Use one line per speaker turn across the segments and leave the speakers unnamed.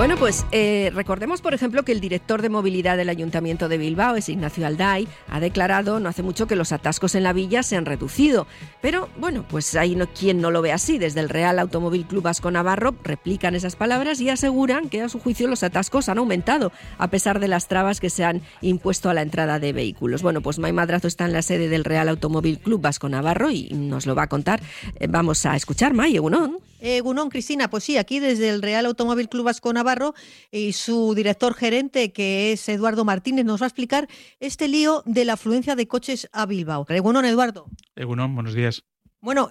Bueno, pues recordemos, por ejemplo, que el director de movilidad del Ayuntamiento de Bilbao, es Ignacio Alday, ha declarado no hace mucho que los atascos en la villa se han reducido. Pero, bueno, pues hay quien no lo ve así. Desde el Real Automóvil Club Vasco Navarro replican esas palabras y aseguran que, a su juicio, los atascos han aumentado, a pesar de las trabas que se han impuesto a la entrada de vehículos. Bueno, pues Mai Madrazo está en la sede del Real Automóvil Club Vasco Navarro y nos lo va a contar. Vamos a escuchar, Mai, egunon.
Egunon, Cristina, pues sí, aquí desde el Real Automóvil Club Vasco Navarro y su director gerente, que es Eduardo Martínez, nos va a explicar este lío de la afluencia de coches a Bilbao. Egunon, Eduardo.
Egunon, buenos días.
Bueno,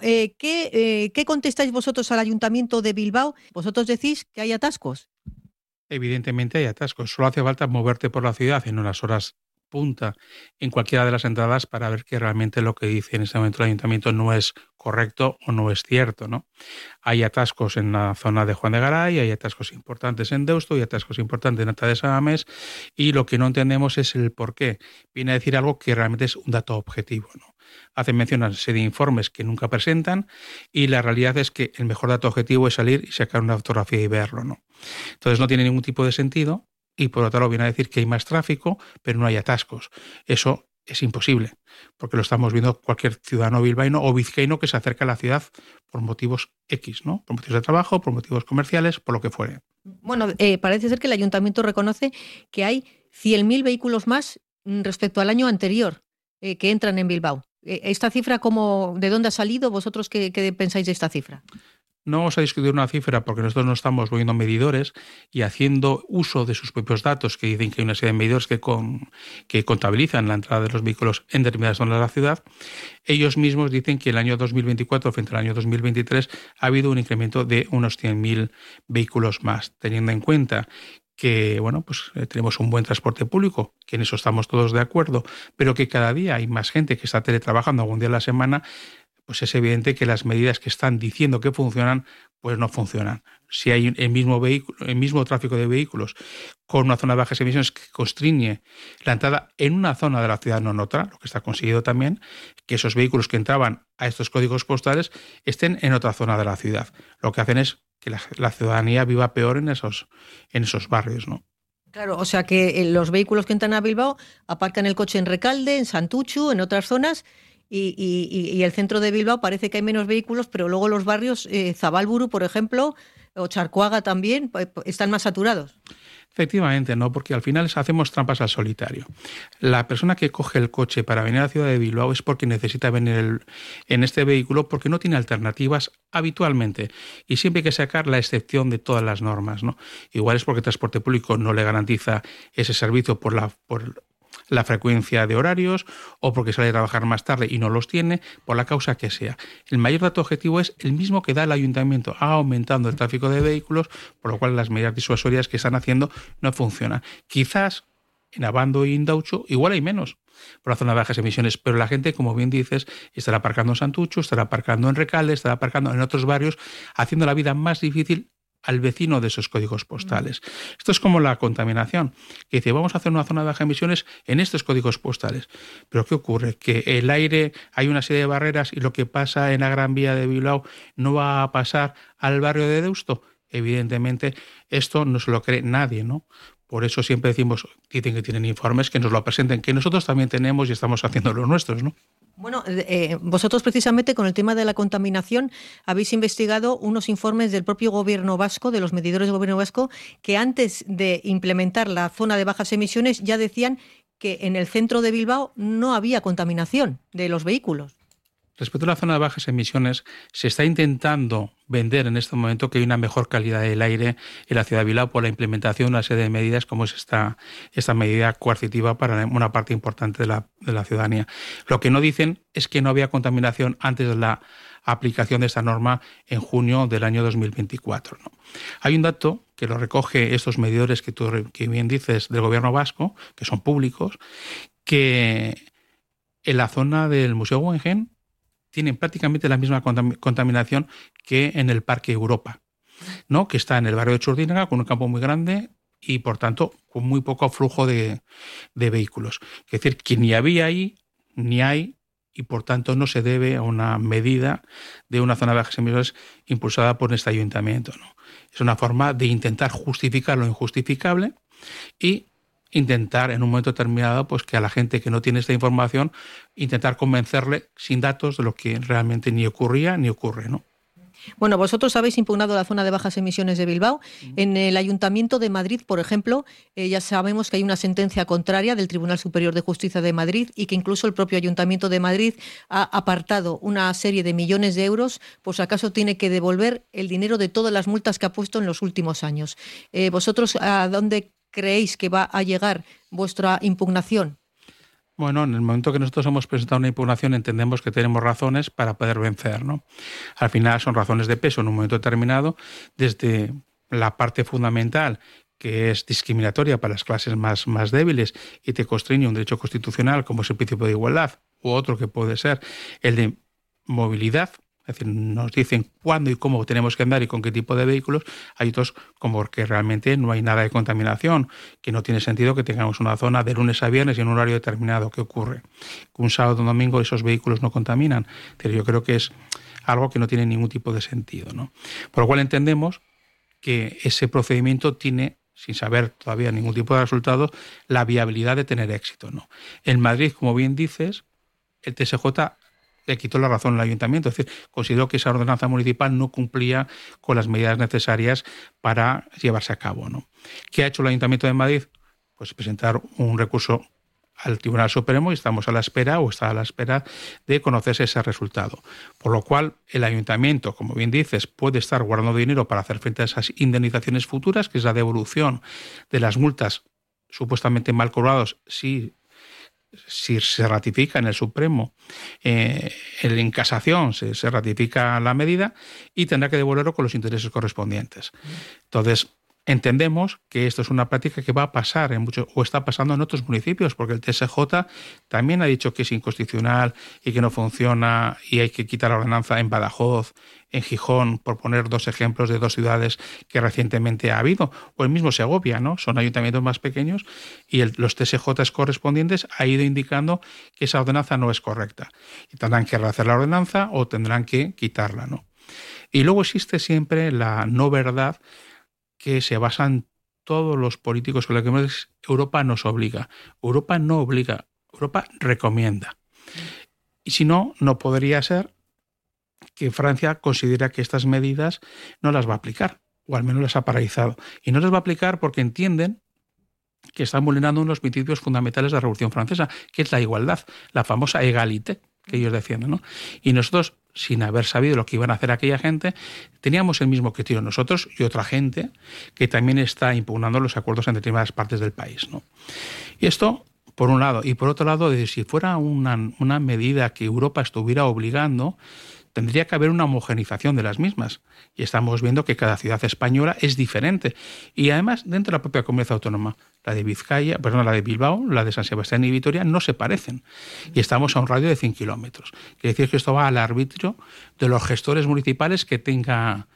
¿qué contestáis vosotros al Ayuntamiento de Bilbao? Vosotros decís que hay atascos.
Evidentemente hay atascos. Solo hace falta moverte por la ciudad en unas horas punta en cualquiera de las entradas para ver que realmente lo que dice en este momento el Ayuntamiento no es correcto o no es cierto, ¿no? Hay atascos en la zona de Juan de Garay, hay atascos importantes en Deusto, hay atascos importantes en Alta de Sagames, y lo que no entendemos es el por qué. Viene a decir algo que realmente es un dato objetivo, ¿no? Hacen mención a una serie de informes que nunca presentan y la realidad es que el mejor dato objetivo es salir y sacar una fotografía y verlo, ¿no? Entonces no tiene ningún tipo de sentido. Y por otro lado viene a decir que hay más tráfico, pero no hay atascos. Eso es imposible, porque lo estamos viendo cualquier ciudadano bilbaíno o vizcaíno que se acerca a la ciudad por motivos X, ¿no? Por motivos de trabajo, por motivos comerciales, por lo que fuere.
Bueno, parece ser que el Ayuntamiento reconoce que hay 100.000 vehículos más respecto al año anterior que entran en Bilbao. ¿Esta cifra de dónde ha salido? ¿Vosotros qué pensáis de esta cifra?
No vamos a discutir una cifra porque nosotros no estamos moviendo medidores y haciendo uso de sus propios datos, que dicen que hay una serie de medidores que contabilizan la entrada de los vehículos en determinadas zonas de la ciudad. Ellos mismos dicen que el año 2024 frente al año 2023 ha habido un incremento de unos 100.000 vehículos más, teniendo en cuenta que pues tenemos un buen transporte público, que en eso estamos todos de acuerdo, pero que cada día hay más gente que está teletrabajando algún día a la semana. Pues es evidente que las medidas que están diciendo que funcionan, pues no funcionan. Si hay el mismo tráfico de vehículos con una zona de bajas emisiones que constriñe la entrada en una zona de la ciudad, no en otra, lo que está conseguido también, que esos vehículos que entraban a estos códigos postales estén en otra zona de la ciudad. Lo que hacen es que la ciudadanía viva peor en esos barrios, ¿no?
Claro, o sea que los vehículos que entran a Bilbao aparcan el coche en Recalde, en Santuchu, en otras zonas. Y el centro de Bilbao parece que hay menos vehículos, pero luego los barrios, Zabalburu, por ejemplo, o Charcoaga también, están más saturados.
Efectivamente, no, porque al final hacemos trampas al solitario. La persona que coge el coche para venir a la ciudad de Bilbao es porque necesita venir en este vehículo porque no tiene alternativas habitualmente y siempre hay que sacar la excepción de todas las normas, ¿no? Igual es porque el transporte público no le garantiza ese servicio por la frecuencia de horarios o porque sale a trabajar más tarde y no los tiene, por la causa que sea. El mayor dato objetivo es el mismo que da el Ayuntamiento, aumentando el tráfico de vehículos, por lo cual las medidas disuasorias que están haciendo no funcionan. Quizás en Abando y Indaucho igual hay menos por la zona de bajas emisiones, pero la gente, como bien dices, estará aparcando en Santucho, estará aparcando en Recalde, estará aparcando en otros barrios, haciendo la vida más difícil al vecino de esos códigos postales. Esto es como la contaminación, que dice, vamos a hacer una zona de bajas emisiones en estos códigos postales. Pero ¿qué ocurre? Que el aire, hay una serie de barreras y lo que pasa en la Gran Vía de Bilbao no va a pasar al barrio de Deusto. Evidentemente, esto no se lo cree nadie, ¿no? Por eso siempre decimos, dicen que tienen informes, que nos lo presenten, que nosotros también tenemos y estamos haciendo los nuestros, ¿no?
Bueno, vosotros precisamente con el tema de la contaminación habéis investigado unos informes del propio gobierno vasco, de los medidores del gobierno vasco, que antes de implementar la zona de bajas emisiones ya decían que en el centro de Bilbao no había contaminación de los vehículos.
Respecto a la zona de bajas emisiones, se está intentando vender en este momento que hay una mejor calidad del aire en la ciudad de Bilbao por la implementación de una serie de medidas como es esta medida coercitiva para una parte importante de la ciudadanía. Lo que no dicen es que no había contaminación antes de la aplicación de esta norma en junio del año 2024, ¿no? Hay un dato que lo recoge estos medidores que bien dices del gobierno vasco, que son públicos, que en la zona del Museo Guggenheim tienen prácticamente la misma contaminación que en el Parque Europa, ¿no? Que está en el barrio de Txurdinaga, con un campo muy grande y, por tanto, con muy poco flujo de vehículos. Es decir, que ni había ahí, ni hay y por tanto no se debe a una medida de una zona de bajas emisiones impulsada por este ayuntamiento, ¿no? Es una forma de intentar justificar lo injustificable y intentar en un momento determinado pues que a la gente que no tiene esta información intentar convencerle sin datos de lo que realmente ni ocurría ni ocurre, ¿no?
Bueno, vosotros habéis impugnado la zona de bajas emisiones de Bilbao. En el Ayuntamiento de Madrid, por ejemplo, ya sabemos que hay una sentencia contraria del Tribunal Superior de Justicia de Madrid y que incluso el propio Ayuntamiento de Madrid ha apartado una serie de millones de euros, por si acaso tiene que devolver el dinero de todas las multas que ha puesto en los últimos años. ¿Vosotros a dónde creéis que va a llegar vuestra impugnación?
Bueno, en el momento que nosotros hemos presentado una impugnación entendemos que tenemos razones para poder vencer, ¿no? Al final son razones de peso en un momento determinado, desde la parte fundamental, que es discriminatoria para las clases más débiles y te constriñe un derecho constitucional como es el principio de igualdad, u otro que puede ser el de movilidad. Es decir, nos dicen cuándo y cómo tenemos que andar y con qué tipo de vehículos. Hay otros como que realmente no hay nada de contaminación, que no tiene sentido que tengamos una zona de lunes a viernes y en un horario determinado. ¿Qué ocurre? Que un sábado o un domingo esos vehículos no contaminan. Pero yo creo que es algo que no tiene ningún tipo de sentido, ¿no? Por lo cual entendemos que ese procedimiento tiene, sin saber todavía ningún tipo de resultado, la viabilidad de tener éxito, ¿no? En Madrid, como bien dices, el TSJ le quitó la razón al ayuntamiento, es decir, consideró que esa ordenanza municipal no cumplía con las medidas necesarias para llevarse a cabo, ¿no? ¿Qué ha hecho el Ayuntamiento de Madrid? Pues presentar un recurso al Tribunal Supremo y estamos a la espera, o está a la espera de conocerse ese resultado. Por lo cual, el Ayuntamiento, como bien dices, puede estar guardando dinero para hacer frente a esas indemnizaciones futuras, que es la devolución de las multas supuestamente mal cobradas si se ratifica en el Supremo, en casación se ratifica la medida y tendrá que devolverlo con los intereses correspondientes. Entonces, entendemos que esto es una práctica que va a pasar en muchos, o está pasando en otros municipios, porque el TSJ también ha dicho que es inconstitucional y que no funciona y hay que quitar la ordenanza en Badajoz, en Gijón, por poner dos ejemplos de dos ciudades que recientemente ha habido, o el mismo Segovia, ¿no? Son ayuntamientos más pequeños y los TSJ correspondientes ha ido indicando que esa ordenanza no es correcta y tendrán que rehacer la ordenanza o tendrán que quitarla, ¿no? Y luego existe siempre la no verdad que se basan todos los políticos con los que Europa nos obliga. Europa no obliga, Europa recomienda. Y si no, no podría ser que Francia considera que estas medidas no las va a aplicar, o al menos las ha paralizado. Y no las va a aplicar porque entienden que están vulnerando unos principios fundamentales de la Revolución Francesa, que es la igualdad, la famosa égalité que ellos defienden, ¿no? Y nosotros, sin haber sabido lo que iban a hacer aquella gente, teníamos el mismo criterio nosotros y otra gente que también está impugnando los acuerdos en determinadas partes del país, ¿no? Y esto, por un lado. Y por otro lado, si fuera una medida que Europa estuviera obligando, tendría que haber una homogenización de las mismas. Y estamos viendo que cada ciudad española es diferente. Y además, dentro de la propia comunidad autónoma, la de la de Bilbao, la de San Sebastián y Vitoria, no se parecen. Y estamos a un radio de 100 kilómetros. Quiere decir que esto va al arbitrio de los gestores municipales que tenga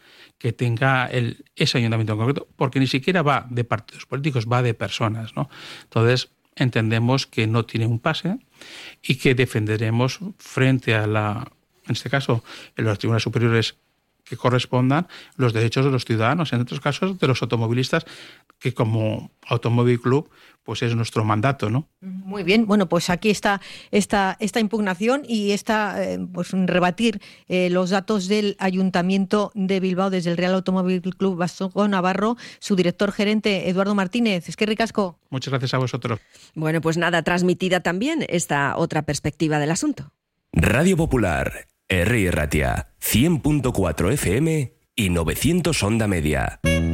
ese ayuntamiento en concreto, porque ni siquiera va de partidos políticos, va de personas, ¿no? Entonces, entendemos que no tiene un pase y que defenderemos frente a en este caso, en los tribunales superiores que correspondan, los derechos de los ciudadanos, en otros casos de los automovilistas, que como Automóvil Club, pues es nuestro mandato, ¿no?
Muy bien, bueno, pues aquí está esta impugnación y pues rebatir los datos del Ayuntamiento de Bilbao desde el Real Automóvil Club Vasco Navarro, su director gerente Eduardo Martínez. Eskerrik asko.
Muchas gracias a vosotros.
Bueno, pues nada, transmitida también esta otra perspectiva del asunto.
Radio Popular, Herri Ratia, 100.4 FM y 900 Onda Media.